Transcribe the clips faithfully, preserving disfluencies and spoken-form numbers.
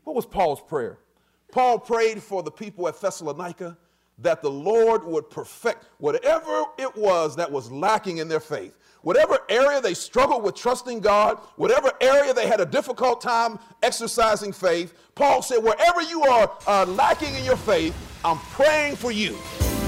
What was Paul's prayer? Paul prayed for the people at Thessalonica that the Lord would perfect whatever it was that was lacking in their faith. Whatever area they struggled with trusting God, whatever area they had a difficult time exercising faith, Paul said, wherever you are uh, lacking in your faith, I'm praying for you.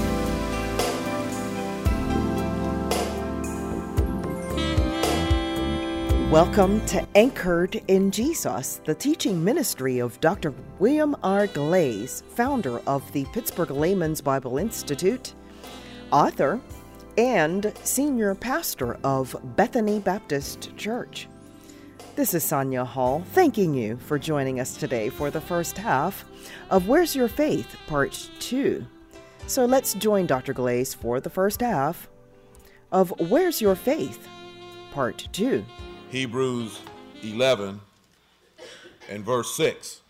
Welcome to Anchored in Jesus, the teaching ministry of Doctor William R. Glaze, founder of the Pittsburgh Layman's Bible Institute, author, and senior pastor of Bethany Baptist Church. This is Sonia Hall, thanking you for joining us today for the first half of Where's Your Faith, Part two. So let's join Doctor Glaze for the first half of Where's Your Faith, Part two. Hebrews eleven and verse six.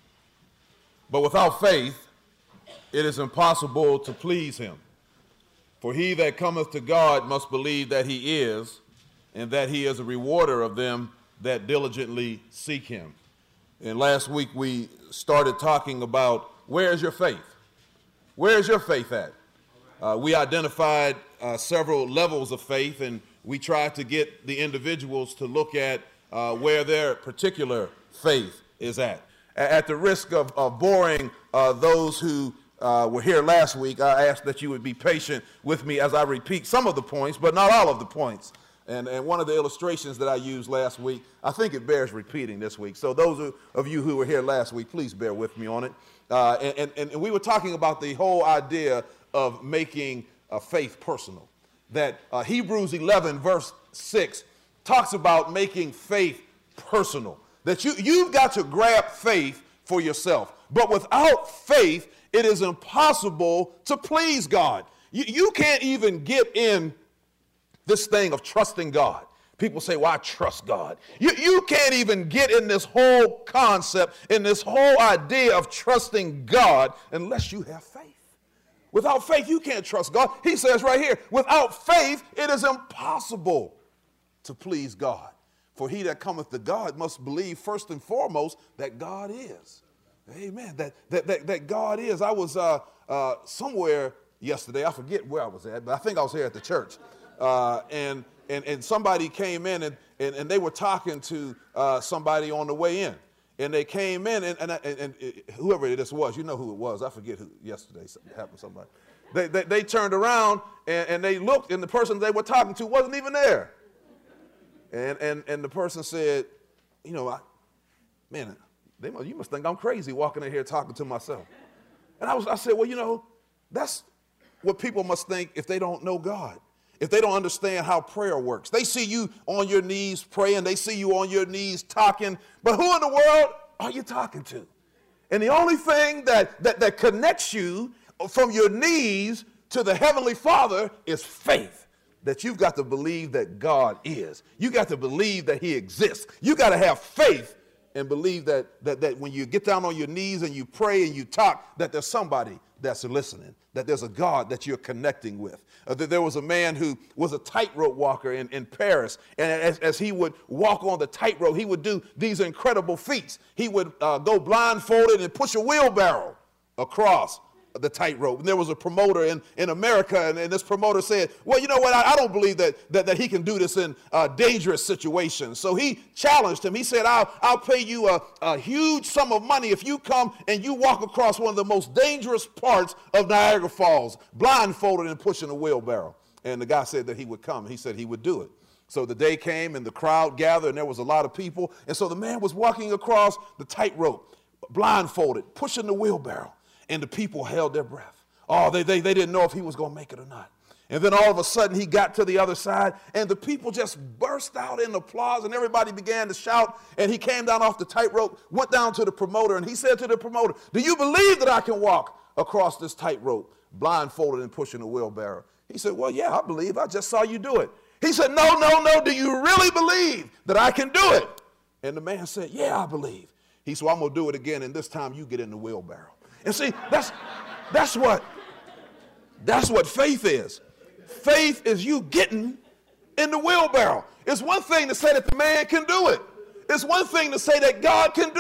But without faith, it is impossible to please him. For he that cometh to God must believe that he is, and that he is a rewarder of them that diligently seek him. And last week we started talking about where's your faith? Where's your faith at? Uh, we identified uh, several levels of faith, and we tried to get the individuals to look at uh, where their particular faith is at. At the risk of, of boring uh, those who uh, were here last week, I ask that you would be patient with me as I repeat some of the points, but not all of the points. And, and one of the illustrations that I used last week, I think it bears repeating this week. So those of you who were here last week, please bear with me on it. Uh, and, and, and we were talking about the whole idea of making uh, faith personal. That uh, Hebrews eleven verse six talks about making faith personal. That you, you've got to grab faith for yourself. But without faith, it is impossible to please God. You, you can't even get in this thing of trusting God. People say, well, I trust God. You, you can't even get in this whole concept, in this whole idea of trusting God unless you have faith. Without faith, you can't trust God. He says right here, without faith, it is impossible to please God. For he that cometh to God must believe first and foremost that God is. Amen. That that that, that God is. I was uh, uh, somewhere yesterday. I forget where I was at, but I think I was here at the church. Uh, and, and and somebody came in and, and, and they were talking to uh, somebody on the way in. And they came in, and, and, and, and whoever this was, you know who it was. I forget who yesterday something happened to somebody. They, they, they turned around, and, and they looked, and the person they were talking to wasn't even there. And and, and the person said, you know, I, man, they must, you must think I'm crazy walking in here talking to myself. And I was, I said, well, you know, that's what people must think if they don't know God. If they don't understand how prayer works. They see you on your knees praying. They see you on your knees talking. But who in the world are you talking to? And the only thing that, that, that connects you from your knees to the Heavenly Father is faith. That you've got to believe that God is. You got to believe that he exists. You got to have faith and believe that, that, that when you get down on your knees and you pray and you talk, that there's somebody that's listening, that there's a God that you're connecting with. Uh, that there was a man who was a tightrope walker in, in Paris, and as, as he would walk on the tightrope, he would do these incredible feats. He would uh, go blindfolded and push a wheelbarrow across the tightrope. And there was a promoter in, in America, and, and this promoter said, well, you know what, I, I don't believe that, that, that he can do this in uh, dangerous situations. So he challenged him. He said, I'll, I'll pay you a, a huge sum of money if you come and you walk across one of the most dangerous parts of Niagara Falls, blindfolded and pushing a wheelbarrow. And the guy said that he would come. He said he would do it. So the day came and the crowd gathered and there was a lot of people. And so the man was walking across the tightrope, blindfolded, pushing the wheelbarrow. And the people held their breath. Oh, they, they, they didn't know if he was going to make it or not. And then all of a sudden he got to the other side and the people just burst out in applause and everybody began to shout. And he came down off the tightrope, went down to the promoter, and he said to the promoter, do you believe that I can walk across this tightrope blindfolded and pushing a wheelbarrow? He said, well, yeah, I believe. I just saw you do it. He said, no, no, no. Do you really believe that I can do it? And the man said, yeah, I believe. He said, well, I'm going to do it again, and this time you get in the wheelbarrow. And see, that's that's what that's what faith is. Faith is you getting in the wheelbarrow. It's one thing to say that the man can do it. It's one thing to say that God can do it.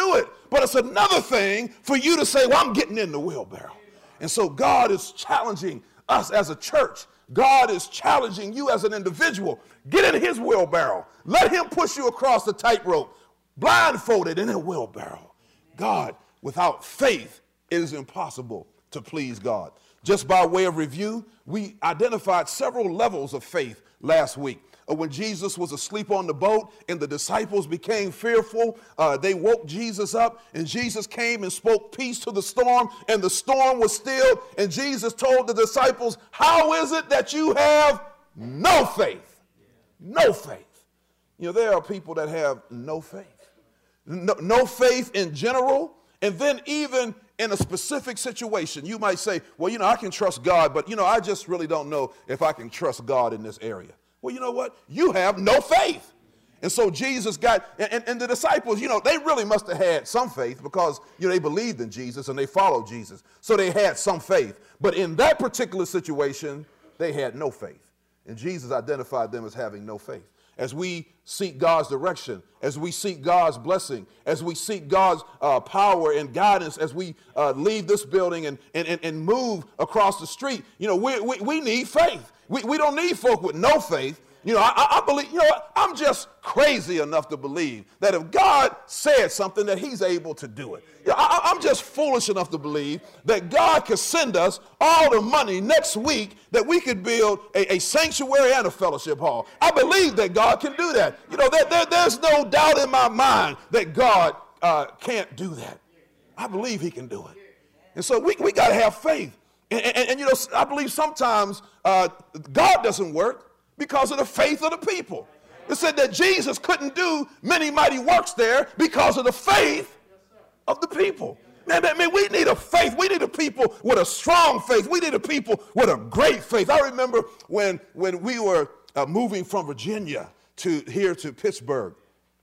But it's another thing for you to say, well, I'm getting in the wheelbarrow. And so God is challenging us as a church. God is challenging you as an individual. Get in his wheelbarrow. Let him push you across the tightrope, blindfolded in a wheelbarrow. God, without faith, it is impossible to please God. Just by way of review, we identified several levels of faith last week. Uh, when Jesus was asleep on the boat and the disciples became fearful, uh, they woke Jesus up, and Jesus came and spoke peace to the storm, and the storm was stilled, and Jesus told the disciples, how is it that you have no faith? No faith. You know, there are people that have no faith. No, no faith in general, and then even in a specific situation. You might say, well, you know, I can trust God, but, you know, I just really don't know if I can trust God in this area. Well, you know what? You have no faith. And so Jesus got, and, and the disciples, you know, they really must have had some faith because, you know, they believed in Jesus and they followed Jesus. So they had some faith. But in that particular situation, they had no faith. And Jesus identified them as having no faith. As we seek God's direction, as we seek God's blessing, as we seek God's uh, power and guidance, as we uh, leave this building and, and, and move across the street, you know, we, we, we need faith. We, we don't need folk with no faith. You know, I, I believe, you know what? I'm just crazy enough to believe that if God said something, that he's able to do it. You know, I, I'm just foolish enough to believe that God could send us all the money next week that we could build a, a sanctuary and a fellowship hall. I believe that God can do that. You know, there, there, there's no doubt in my mind that God uh, can't do that. I believe he can do it. And so we, we got to have faith. And, and, and, you know, I believe sometimes uh, God doesn't work because of the faith of the people. It said that Jesus couldn't do many mighty works there because of the faith of the people. Man, man, man, we need a faith. We need a people with a strong faith. We need a people with a great faith. I remember when, when we were uh, moving from Virginia to here to Pittsburgh.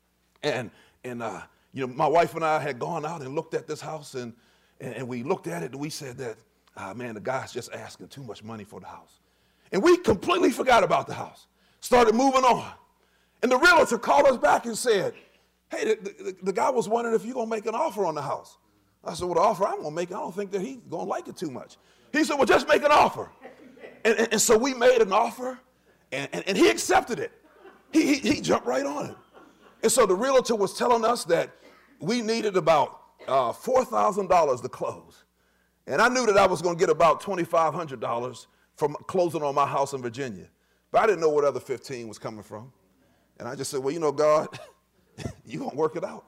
And, and uh, you know, my wife and I had gone out and looked at this house. And, and, and we looked at it and we said that, uh, man, the guy's just asking too much money for the house. And we completely forgot about the house, started moving on. And the realtor called us back and said, hey, the, the, the guy was wondering if you're going to make an offer on the house. I said, well, the offer I'm going to make, I don't think that he's going to like it too much. He said, well, just make an offer. And, and, and so we made an offer, and, and, and he accepted it. He, he, he jumped right on it. And so the realtor was telling us that we needed about uh, four thousand dollars to close. And I knew that I was going to get about twenty-five hundred dollars from closing on my house in Virginia. But I didn't know where the other fifteen was coming from. And I just said, well, you know, God, you're going to work it out.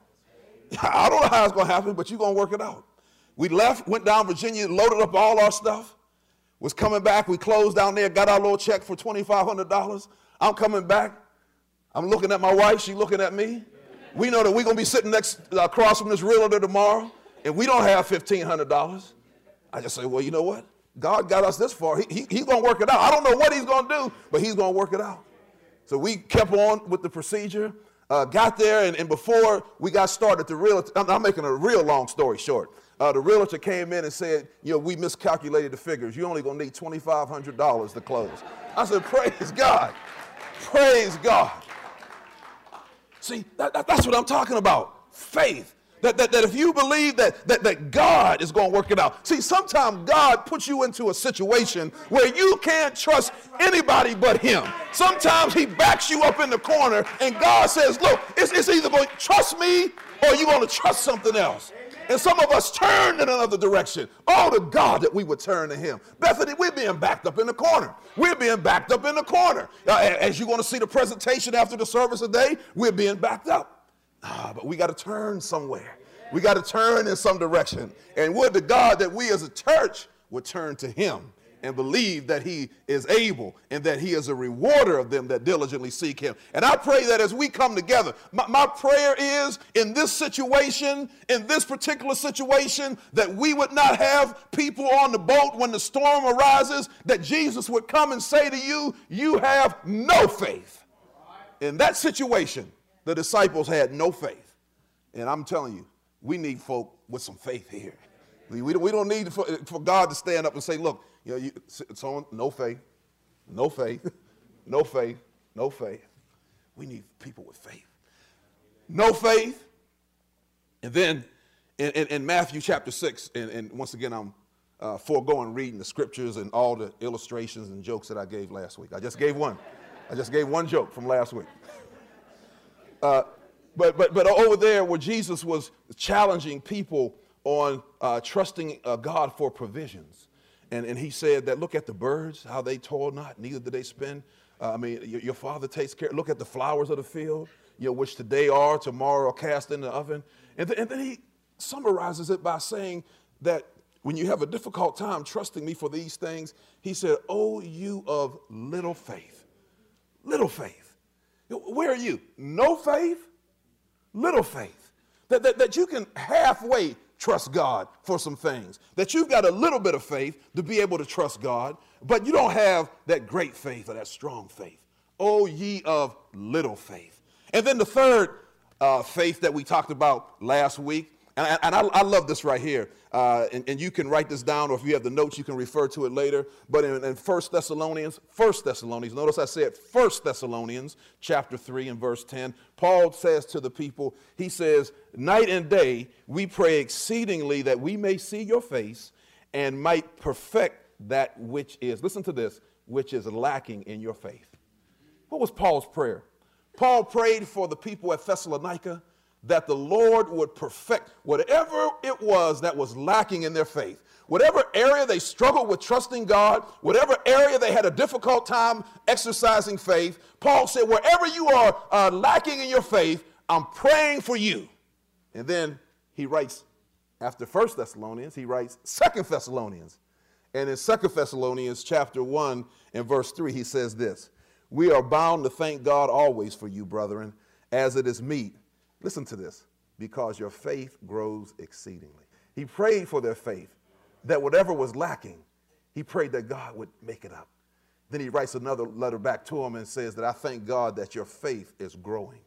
I don't know how it's going to happen, but you're going to work it out. We left, went down Virginia, loaded up all our stuff, was coming back. We closed down there, got our little check for twenty-five hundred dollars. I'm coming back. I'm looking at my wife. She's looking at me. We know that we're going to be sitting next uh, across from this realtor tomorrow, and we don't have fifteen hundred dollars. I just say, well, you know what? God got us this far. He, he, he's going to work it out. I don't know what he's going to do, but he's going to work it out. So we kept on with the procedure, uh, got there, and, and before we got started, the realtor, I'm, I'm making a real long story short. Uh, the realtor came in and said, you know, we miscalculated the figures. You're only going to need twenty-five hundred dollars to close. I said, praise God. Praise God. See, that, that, that's what I'm talking about. Faith. That, that, that if you believe that, that, that God is going to work it out. See, sometimes God puts you into a situation where you can't trust anybody but him. Sometimes he backs you up in the corner and God says, look, it's, it's either going to trust me or you're going to trust something else. And some of us turned in another direction. Oh, to God that we would turn to him. Bethany, we're being backed up in the corner. We're being backed up in the corner. Uh, as you're going to see the presentation after the service today, we're being backed up. Ah, but we got to turn somewhere. We got to turn in some direction. And would to God that we as a church would turn to him and believe that he is able and that he is a rewarder of them that diligently seek him. And I pray that as we come together, my, my prayer is in this situation, in this particular situation, that we would not have people on the boat when the storm arises, that Jesus would come and say to you, you have no faith. In that situation, the disciples had no faith. And I'm telling you, we need folk with some faith here. We, we, we don't need for, for God to stand up and say, look, you know, you, it's on, no faith, no faith, no faith, no faith. We need people with faith. No faith. And then in, in, in Matthew chapter six, and, and once again, I'm uh, foregoing reading the scriptures and all the illustrations and jokes that I gave last week. I just gave one. I just gave one joke from last week. Uh, but, but, but over there where Jesus was challenging people on uh, trusting uh, God for provisions. And, and he said that, look at the birds, how they toil not, neither do they spin. Uh, I mean, your, your Father takes care. Look at the flowers of the field, you know, which today are, tomorrow are cast in the oven. And, th- and then he summarizes it by saying that when you have a difficult time trusting me for these things, he said, oh, you of little faith, little faith. Where are you? No faith, little faith. That, that, that you can halfway trust God for some things. That you've got a little bit of faith to be able to trust God, but you don't have that great faith or that strong faith. Oh, ye of little faith. And then the third uh, faith that we talked about last week, and I, and I, I love this right here, uh, and, and you can write this down, or if you have the notes, you can refer to it later. But in, in First Thessalonians, First Thessalonians, notice I said First Thessalonians chapter three and verse ten, Paul says to the people, he says, night and day we pray exceedingly that we may see your face and might perfect that which is, listen to this, which is lacking in your faith. What was Paul's prayer? Paul prayed for the people at Thessalonica that the Lord would perfect whatever it was that was lacking in their faith. Whatever area they struggled with trusting God, whatever area they had a difficult time exercising faith, Paul said, wherever you are uh, lacking in your faith, I'm praying for you. And then he writes, after First Thessalonians, he writes Second Thessalonians. And in Second Thessalonians chapter one and verse three, he says this, we are bound to thank God always for you, brethren, as it is meet. Listen to this, because your faith grows exceedingly. He prayed for their faith, that whatever was lacking, he prayed that God would make it up. Then he writes another letter back to him and says that I thank God that your faith is growing.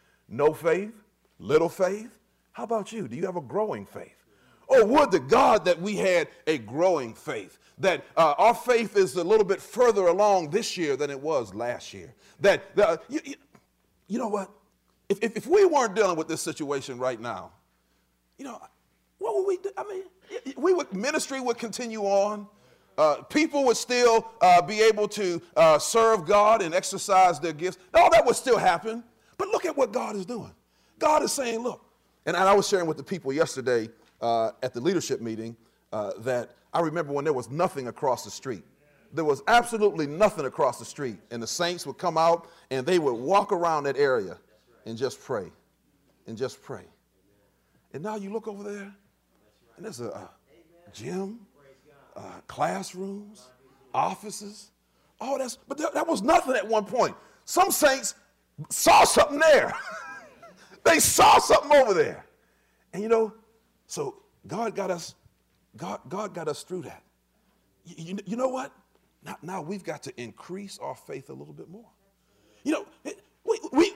No faith, little faith. How about you? Do you have a growing faith? Oh, would to God that we had a growing faith, that uh, our faith is a little bit further along this year than it was last year. That, uh, you, you, you know what? If, if, if we weren't dealing with this situation right now, you know, what would we do? I mean, we would, ministry would continue on. Uh, people would still uh, be able to uh, serve God and exercise their gifts. All that would still happen. But look at what God is doing. God is saying, look, and I was sharing with the people yesterday uh, at the leadership meeting uh, that I remember when there was nothing across the street. There was absolutely nothing across the street. And the saints would come out and they would walk around that area and just pray, and just pray. And now you look over there, and there's a, a gym, uh, classrooms, offices, all that's, but that, that was nothing at one point. Some saints saw something there. They saw something over there. And you know, so God got us, God, God got us through that. You, you, you know what? Now, now we've got to increase our faith a little bit more. You know, we, we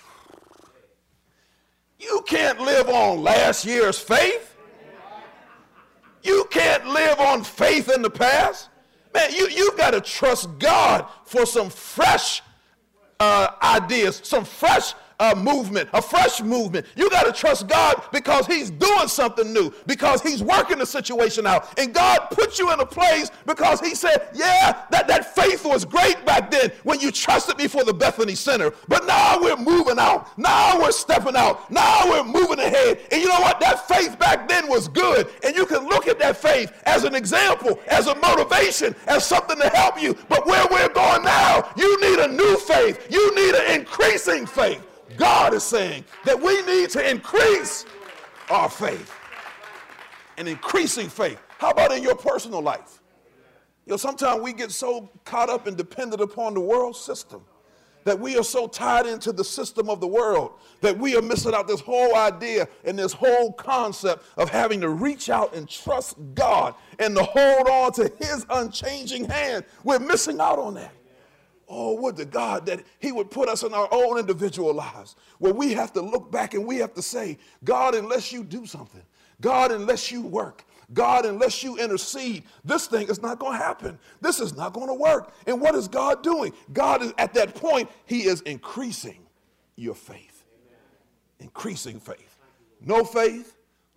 You can't live on last year's faith. You can't live on faith in the past. Man, you, you've got to trust God for some fresh uh, ideas, some fresh uh, movement, a fresh movement. You got to trust God because he's doing something new, because he's working the situation out. And God put you in a place because he said, yeah, that, that faith was great back then when you trusted me for the Bethany Center. But now we're moving out. Now we're stepping out. Now we're moving ahead. And you know what? That faith back then was good. And you can look at that faith as an example, as a motivation, as something to help you. But where we're going now, you need a new faith. You need an increasing faith. God is saying that we need to increase our faith. An increasing faith. How about in your personal life? You know, sometimes we get so caught up and dependent upon the world system that we are so tied into the system of the world that we are missing out this whole idea and this whole concept of having to reach out and trust God and to hold on to his unchanging hand. We're missing out on that. Oh, would to God that he would put us in our own individual lives where we have to look back and we have to say, God, unless you do something, God, unless you work, God, unless you intercede, this thing is not going to happen. This is not going to work. And what is God doing? God is at that point, he is increasing your faith. Increasing faith. No faith,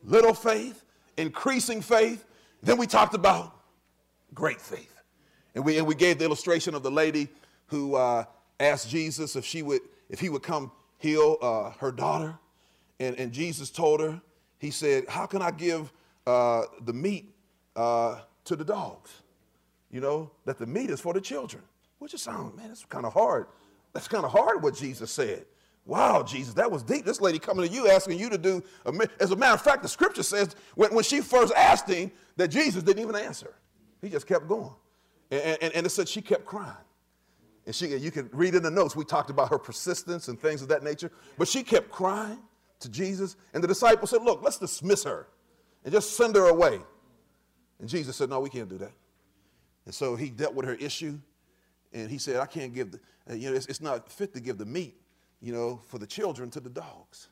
little faith, increasing faith. Then we talked about great faith. And we, and we gave the illustration of the lady who uh, asked Jesus if she would, if he would come heal uh, her daughter. And, and Jesus told her, he said, how can I give uh, the meat uh, to the dogs? You know, that the meat is for the children. Which just sounds, man, that's kind of hard. That's kind of hard what Jesus said. Wow, Jesus, that was deep. This lady coming to you asking you to do, a, as a matter of fact, the scripture says when, when she first asked him that Jesus didn't even answer. He just kept going. And, and, and it said she kept crying. And she, you can read in the notes, we talked about her persistence and things of that nature. But she kept crying to Jesus. And the disciples said, look, let's dismiss her and just send her away. And Jesus said, no, we can't do that. And so he dealt with her issue. And he said, I can't give, the, uh, you know, it's, it's not fit to give the meat, you know, for the children to the dogs.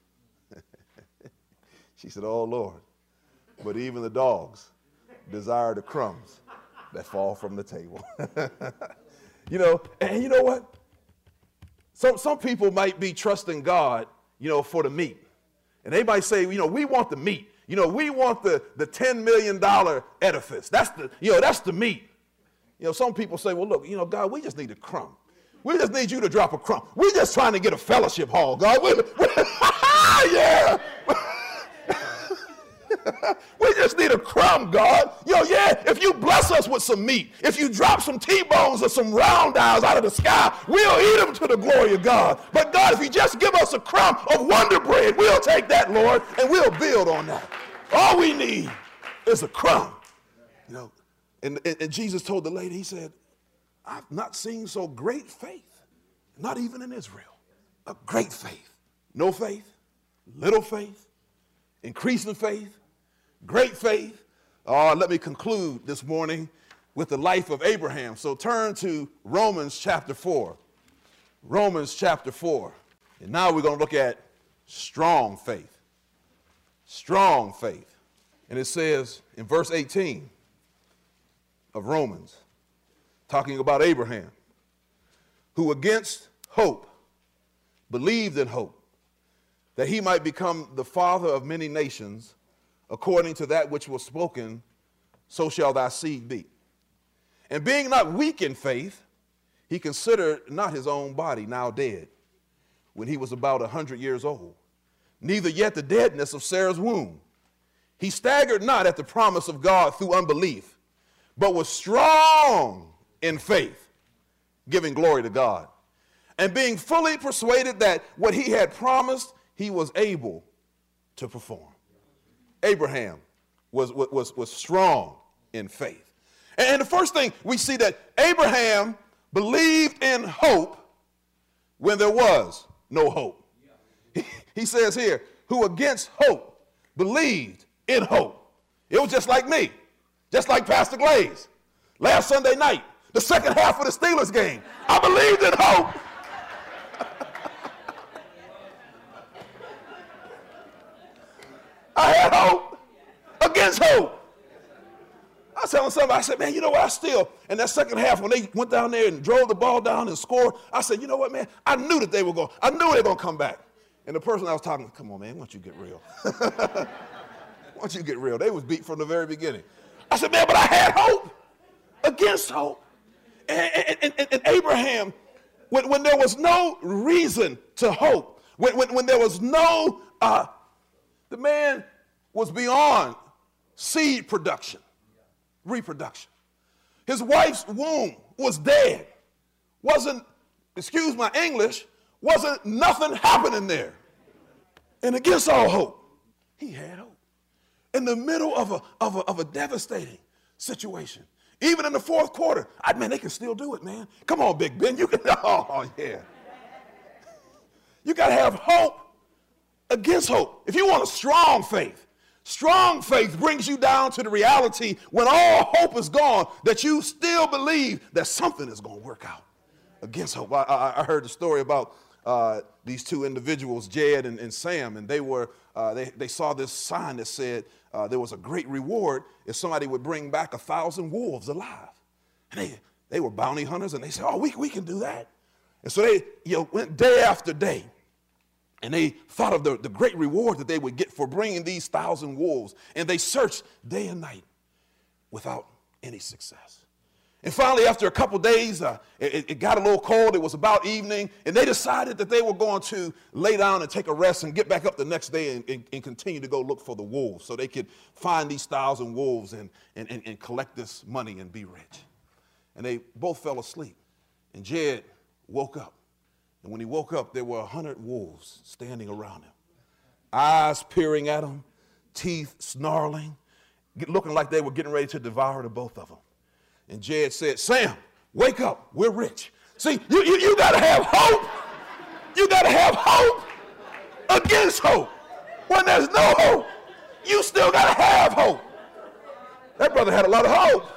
She said, oh, Lord, but even the dogs desire the crumbs that fall from the table. You know, and you know what? Some, some people might be trusting God, you know, for the meat. And they might say, you know, we want the meat. You know, we want the, the ten million dollars edifice. That's the, you know, that's the meat. You know, some people say, well, look, you know, God, we just need a crumb. We just need you to drop a crumb. We're just trying to get a fellowship hall, God. We, we, yeah. We just need a crumb, God. Yo, yeah, if you bless us with some meat, if you drop some T-bones or some round eyes out of the sky, we'll eat them to the glory of God. But God, if you just give us a crumb of Wonder Bread, we'll take that, Lord, and we'll build on that. All we need is a crumb. You know, and, and, and Jesus told the lady, he said, I've not seen so great faith, not even in Israel. A great faith. No faith, little faith, increasing faith, great faith. Uh, let me conclude this morning with the life of Abraham. So turn to Romans chapter four. Romans chapter four. And now we're going to look at strong faith. Strong faith. And it says in verse eighteen of Romans, talking about Abraham, who against hope believed in hope, that he might become the father of many nations, according to that which was spoken, so shall thy seed be. And being not weak in faith, he considered not his own body now dead, when he was about a hundred years old, neither yet the deadness of Sarah's womb. He staggered not at the promise of God through unbelief, but was strong in faith, giving glory to God, and being fully persuaded that what he had promised, he was able to perform. Abraham was, was, was strong in faith. And the first thing we see that Abraham believed in hope when there was no hope. He, he says here, who against hope believed in hope. It was just like me, just like Pastor Glaze. Last Sunday night, the second half of the Steelers game, I believed in hope. I had hope against hope. I was telling somebody, I said, man, you know what, I still, in that second half, when they went down there and drove the ball down and scored, I said, you know what, man, I knew that they were going, I knew they were going to come back. And the person I was talking to, come on, man, why don't you get real? Why don't you get real? They was beat from the very beginning. I said, man, but I had hope against hope. And, and, and, and Abraham, when, when there was no reason to hope, when, when, when there was no, uh, the man was beyond seed production, reproduction. His wife's womb was dead. Wasn't, excuse my English, wasn't nothing happening there. And against all hope, he had hope. In the middle of a, of a, of a devastating situation. Even in the fourth quarter, I, man, they can still do it, man. Come on, Big Ben. You can, oh, yeah. You got to have hope against hope. If you want a strong faith, strong faith brings you down to the reality when all hope is gone, that you still believe that something is going to work out against hope. I, I, I heard the story about uh, these two individuals, Jed and, and Sam, and they were uh, they, they saw this sign that said uh, there was a great reward if somebody would bring back a thousand wolves alive. And they, they were bounty hunters, and they said, oh, we, we can do that. And so they you know, went day after day, And they thought of the, the great reward that they would get for bringing these thousand wolves. And they searched day and night without any success. And finally, after a couple days, uh, it, it got a little cold. It was about evening. And they decided that they were going to lay down and take a rest and get back up the next day and, and, and continue to go look for the wolves so they could find these thousand wolves and, and, and, and collect this money and be rich. And they both fell asleep. And Jed woke up. And when he woke up, there were a hundred wolves standing around him, eyes peering at him, teeth snarling, looking like they were getting ready to devour the both of them. And Jed said, Sam, wake up. We're rich. See, you, you, you got to have hope. You got to have hope against hope. When there's no hope, you still got to have hope. That brother had a lot of hope.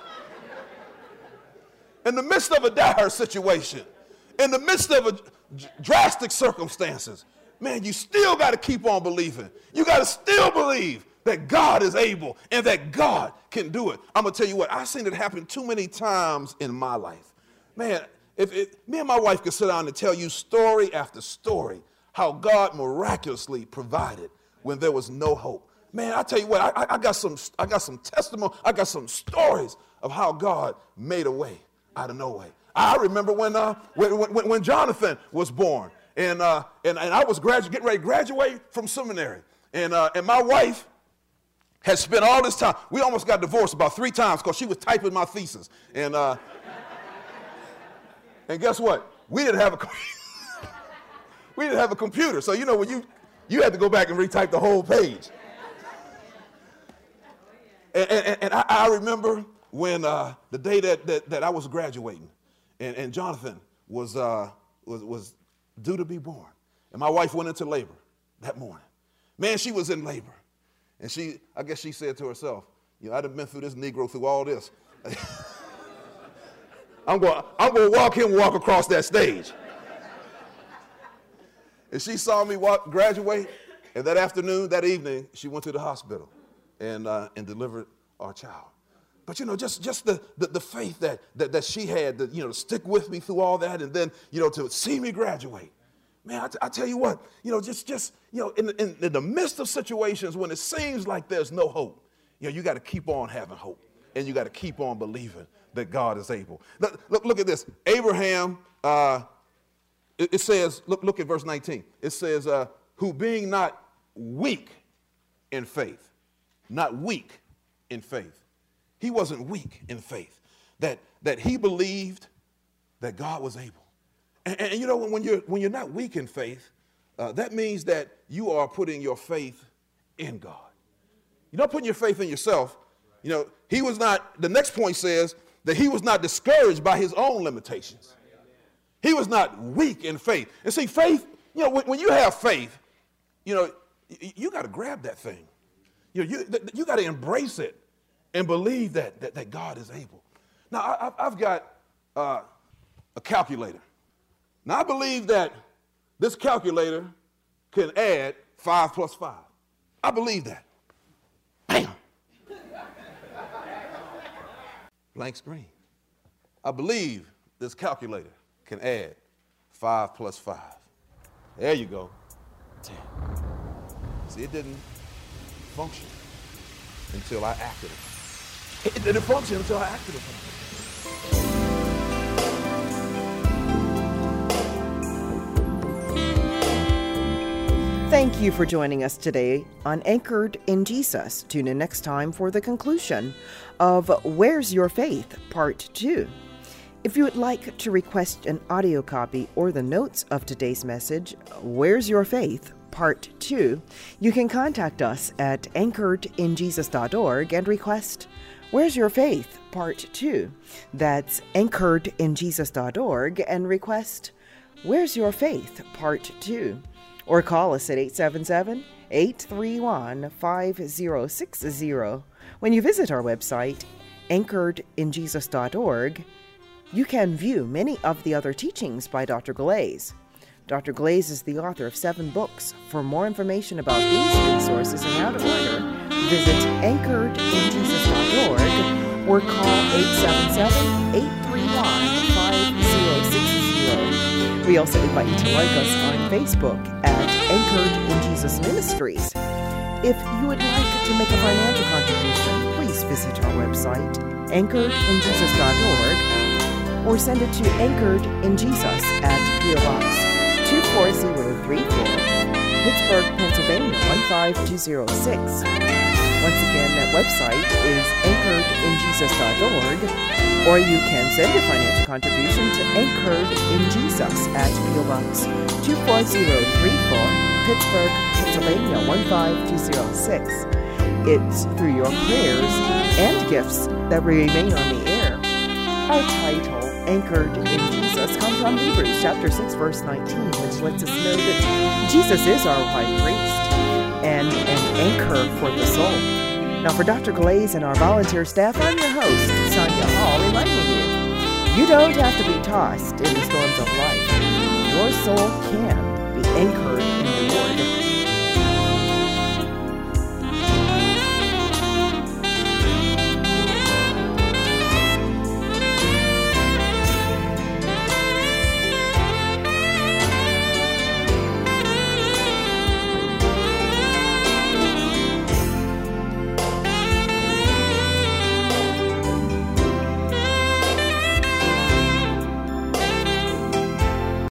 In the midst of a dire situation, in the midst of a drastic circumstances, man, you still got to keep on believing. You got to still believe that God is able and that God can do it. I'm going to tell you what, I've seen it happen too many times in my life. Man, if it, me and my wife could sit down and tell you story after story how God miraculously provided when there was no hope. Man, I tell you what, I, I got some, I got some testimony, I got some stories of how God made a way out of no way. I remember when, uh, when, when, when Jonathan was born, and, uh, and, and I was gradu- getting ready to graduate from seminary, and, uh, and my wife had spent all this time. We almost got divorced about three times because she was typing my thesis. And, uh, and guess what? We didn't have a we didn't have a computer, so you know when you you had to go back and retype the whole page. And, and, and I, I remember when uh, the day that, that that I was graduating. And, and Jonathan was, uh, was, was due to be born. And my wife went into labor that morning. Man, she was in labor. And she, I guess she said to herself, you know, I'd have been through this Negro through all this. I'm going I'm going to walk him walk across that stage. And she saw me walk, graduate. And that afternoon, that evening, she went to the hospital and, uh, and delivered our child. But, you know, just, just the, the, the faith that, that, that she had, to, you know, to stick with me through all that and then, you know, to see me graduate. Man, I, t- I tell you what, you know, just, just you know, in, in, in the midst of situations when it seems like there's no hope, you know, you got to keep on having hope. And you got to keep on believing that God is able. Look, look, look at this. Abraham, uh, it, it says, look, look at verse nineteen. It says, uh, who being not weak in faith, not weak in faith. He wasn't weak in faith, that, that he believed that God was able. And, and you know, when you're, when you're not weak in faith, uh, that means that you are putting your faith in God. You're not putting your faith in yourself. You know, he was not, the next point says that he was not discouraged by his own limitations. He was not weak in faith. And see, faith, you know, when, when you have faith, you know, you, you got to grab that thing. You know, you, you got to embrace it. And believe that, that, that God is able. Now, I, I've got uh, a calculator. Now, I believe that this calculator can add five plus five. I believe that. Bam! Blank screen. I believe this calculator can add five plus five. There you go. ten. See, it didn't function until I acted it. It didn't function until I acted upon it. Thank you for joining us today on Anchored in Jesus. Tune in next time for the conclusion of Where's Your Faith, Part two. If you would like to request an audio copy or the notes of today's message, Where's Your Faith, Part two, you can contact us at anchored in jesus dot org and request Where's Your Faith? Part two. That's anchored in jesus dot org and request Where's Your Faith? Part two. Or call us at eight seven seven, eight three one, five zero six zero. When you visit our website, anchored in jesus dot org, you can view many of the other teachings by Doctor Glaze. Doctor Glaze is the author of seven books. For more information about these resources and how to order, visit anchored in jesus dot org or call eight seven seven, eight three one, five zero six zero. We also invite you to like us on Facebook at Anchored Anchored in Jesus Ministries. If you would like to make a financial contribution, please visit our website, anchored in jesus dot org, or send it to Anchored in Jesus at P O Box two four zero three four, Pittsburgh, Pennsylvania one five two zero six. Once again, that website is anchored in jesus dot org, or you can send a financial contribution to Anchored in Jesus at P O Box two four zero three four, Pittsburgh, Pennsylvania one five two zero six. It's through your prayers and gifts that we remain on the air. Our title, Anchored in Jesus, comes from Hebrews chapter six, verse nineteen, which lets us know that Jesus is our high priest and an anchor for the soul. Now, for Doctor Glaze and our volunteer staff, I'm your host, Sonia Hall, reminding you, you don't have to be tossed in the storms of life. Your soul can be anchored in the Lord.